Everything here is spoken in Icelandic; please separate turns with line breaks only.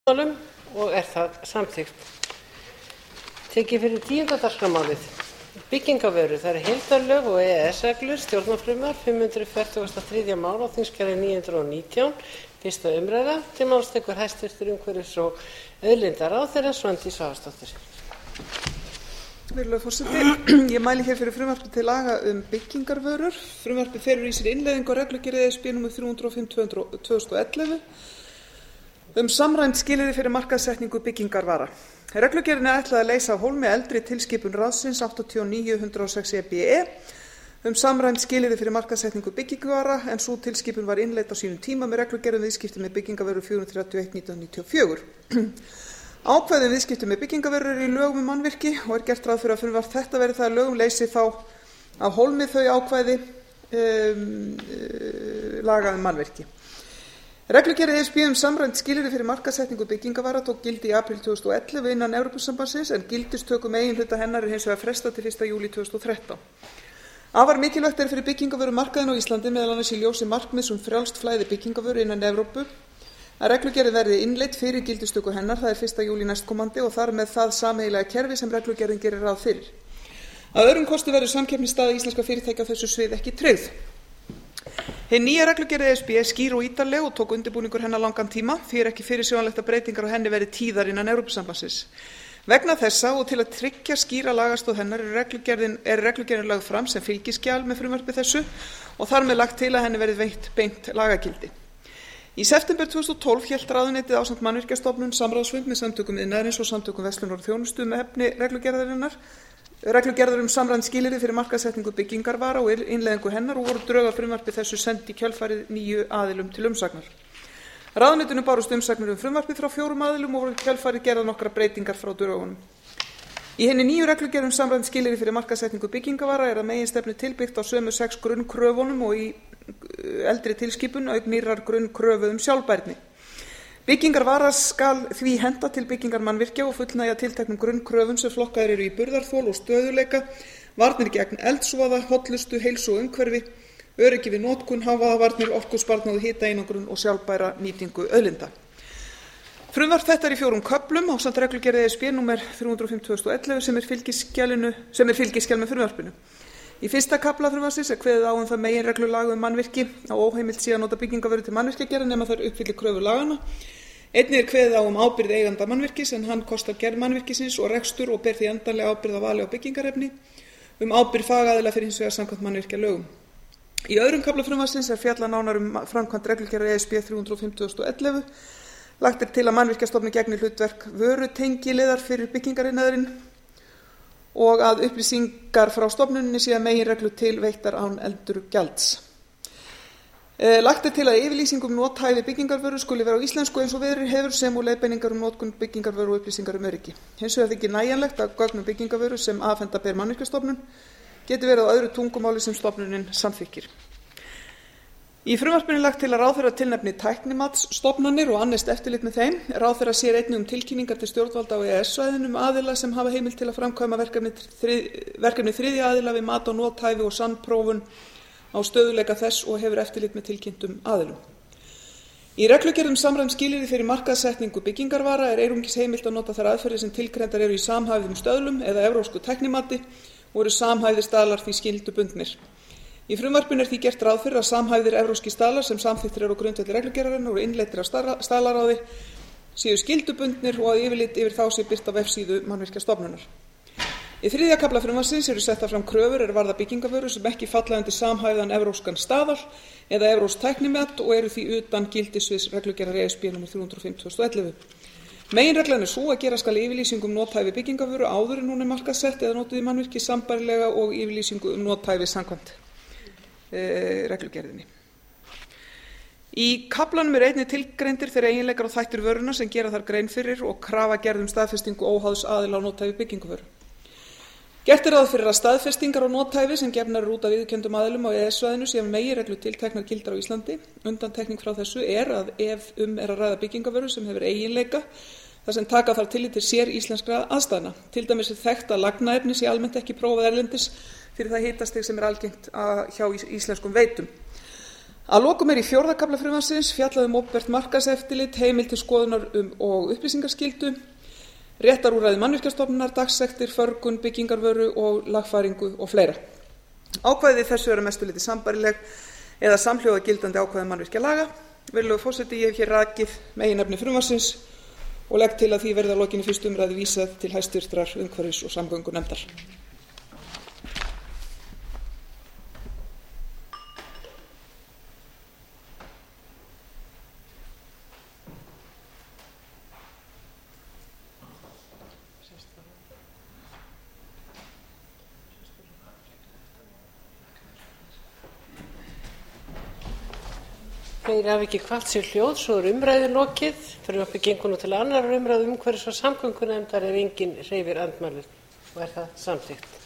Og það samþykkt. Tekið fyrir 10. dagskrármálið. Byggingarvörur, það eru heildarlög og EES-reglur, stjórnarfrumvarp 543. mál á þingskjali 919, fyrsta umræða. Til máls tekur hæstvirtur umhverfis- og auðlindaráðherra Svandís Svavarsdóttir.
Virðulegur forseti, ég mæli hér fyrir frumvarpi til laga byggingarvörur. Frumvarpið felur í sér innleiðingu á reglugerð ESB nr. 305/2011 samræmd skilyrði fyrir markaðssetningu byggingarvara. Reglugerðinni er ætlað að leysa af hólmi eldri tilskipun ráðsins 89/106/EBE samræmd skilyrði fyrir markaðssetningu byggingarvara, en sú tilskipun var innleidd á sínum tíma með reglugerð viðskipti með byggingarvörur 431/1994. Ákvæði viðskipti með byggingarvörur eru í lögum mannvirki og er gert ráð fyrir að frumvarp þetta verði það að lögum leysi þá af hólmi þau ákvæði laga mannvirki. Reglugerð ESB samræmd skilyrði fyrir markaðssetningu byggingarvara tók gildi í apríl 2011 innan Evrópusambandsins, en gildistöku meginhluta hennar er hins vegar frestað til 1. júlí 2013. Afar mikilvægt er fyrir byggingarvörumarkaðinn á Íslandi, meðal annars í ljósi markmiðs frjálst flæði byggingarvöru innan Evrópu, að reglugerðin verði innleidd fyrir gildistöku hennar, það er 1. júlí næstkomandi, og þar með það sameiginlega kerfi sem reglugerðin gerir ráð fyrir. Að öðrum kosti verður samkeppnisstaða íslenskra fyrirtækja á þessu svið ekki tryggð. Hin nýja reglugerð ESB er skýr og ítarleg og tók undirbúningur hennar langan tíma, því er ekki fyrirsjáanlegt að breytingar á henni verði tíðar innan Evrópusambandsins. Vegna þessa og til að tryggja skýra lagastoð hennar er reglugerðin lögð fram sem fylgiskjal með frumvarpi þessu og þar með lagt til að henni verði veitt beint lagagildi. Í september 2012 hélt ráðuneytið ásamt Mannvirkjastofnun samráðsfund með samtökum iðnaðarins og samtökum verslunar og þjónustu með efni reglugerðar samræmd skilyrði fyrir markaðssetningu byggingarvara og innleiðingu hennar, og voru drög að frumvarpi þessu send í kjölfarið 9 aðilum til umsagnar. Ráðuneytinu bárust umsagnir frumvarpið frá 4 aðilum og voru í kjölfarið gerðar nokkrar breytingar frá drögunum. Í hinni nýju reglugerð samræmd skilyrði fyrir markaðssetningu byggingarvara er að meginstefnu tilbyggt á sömu 6 grunnkröfunum og í eldri tilskipun, auk nýrrar grunnkröfu sjálfbærni. Byggingarvara skal því henta til byggingar mannvirkja og fullnægja tilteknum grunnkröfum sem flokkaðir eru í burðarþol og stöðugleika, varnir gegn eldsvoða, hollustu, heilsu og umhverfi, öryggi við notkun, hávaðavarnir, orkusparnað, hitaeinangrun og sjálfbæra nýtingu auðlinda. Frumvarp þetta er í 4 köflum ásamt reglugerð ESB nr. 305/2011 sem er fylgiskjal með frumvarpinu. Í fyrsta kafla frumvarpsins er kveðið á það meginreglu laga mannvirki á óheimilt sé að nota byggingarvöru til mannvirkjagerðar nema þær uppfylli kröfur laganna. Einnig er kveðið á ábyrgð eiganda mannvirkis, en hann kostar gerð mannvirkisins og rekstur og ber því endanlega ábyrgð á vali á byggingarefni. Ábyrgð fagaðila fyrir hins vegar samkvæmt mannvirkjalögum. Í öðrum kafla frumvarpsins er fjallað nánar framkvæmd reglugerðar ESB 305/2011. Lagt er til að Mannvirkjastofnun gegni hlutverk vörutengiliðar fyrir byggingariðnaðinn og að upplýsingar frá stofnuninni séu að meginreglu til veittar án endurgjalds. Lagt er til að yfirlýsing nothæfi byggingarvöru skuli vera á íslensku eins og verið hefur, sem og leiðbeiningar notkun byggingarvöru og upplýsingar öryggi. Hins vegar þykir nægjanlegt að gögn byggingarvöru sem afhenda ber Mannvirkjastofnun geti verið á öðru tungumáli sem stofnunin samþykkir. Í frumvarpinu er lagt til að ráðherra tilnefni tæknimatsstofnanir og annist eftirlit með þeim. Ráðherra sér einnig tilkynningar til stjórnvalda á EES-svæðinu aðila sem hafa heimild til að framkvæma verkefni þriðja aðila við mat á nothæfi og sannprófun á stöðugleika þess og hefur eftirlit með tilkynntum aðilum. Í reglugerð samræmd skilyrði fyrir markaðssetningu byggingarvara er einungis heimilt að nota þær aðferðir sem tilgreindar eru í samhæfðum stöðlum eða evrópsku tæknimati og eru samhæfðir staðlar því skyldubundnir. Í frumvarpinu er því gert ráð fyrir að samhæfðir evrópski staðlar sem samþykktir eru á grundvelli reglugerðarinnar og innleiddir af staðlaráði séu skyldubundnir og að yfirlit yfir þá sé birt á vefsíðu Mannvirkjastofnunar. Í 3. kafla frumvarpsins eru settar fram kröfur er varða byggingarvöru sem ekki falla undir samhæfðan evrópskan staðal eða evrópskt tæknimat og eru því utan gildissviðs reglugerðar ESB nr. 305/2011. Meginreglan er sú að gera skal yfirlýsingu nothæfi byggingarvöru áður en hún er markaðssett eða notuð í mannvirki sambærilega og yfirlýsingu nothæfi samkvæmt reglugerðinni. Í kaflanum er einnig tilgreindir þeir eiginleikar og þættir vöruna sem gera þar grein fyrir og krafa gerð staðfestingu óháðs aðila á nothæfi byggingarvöru. Gert er ráð fyrir að staðfestingar á nothæfi sem gefnar eru út af viðurkenndum aðilum á EES-svæðinu séu meginreglu tilteknar gildar á Íslandi. Undantekning frá þessu er að ef er að ræða byggingarvöru sem hefur eiginleika þar sem taka þarf tillit til sér íslenskra aðstæðna. Til dæmis er þekkt að lagnaefni sé almennt ekki prófað erlendis fyrir það hitastig sem er algengt hjá íslenskum veitum. Að lokum í 4. kafla frumvarpsins fjallað opinbert markaðseftirlit, heimild til skoðunar og upplýsingaskyldu, réttarúrræði Mannvirkjastofnunar, dagsektir, förgun, byggingarvöru og lagfæringu og fleira. Ákvæði þessu eru að mestu leyti sambærileg eða samhljóða gildandi ákvæði mannvirkjalaga. Virðulegur forseti, ég hef hér rakið meginefni frumvarpsins og legg til að því verði að lokinni 1. umræðu vísað til hæstvirtrar umhverfis- og samgöngunefndar.
Fleiri hafa ekki kvatt sér hljóð, svo er umræðu lokið. Frumvarpið gengur nú til 2. umræðu umhverfis- og samgöngunefndar ef enginn hreyfir andmælum og er það samþykkt.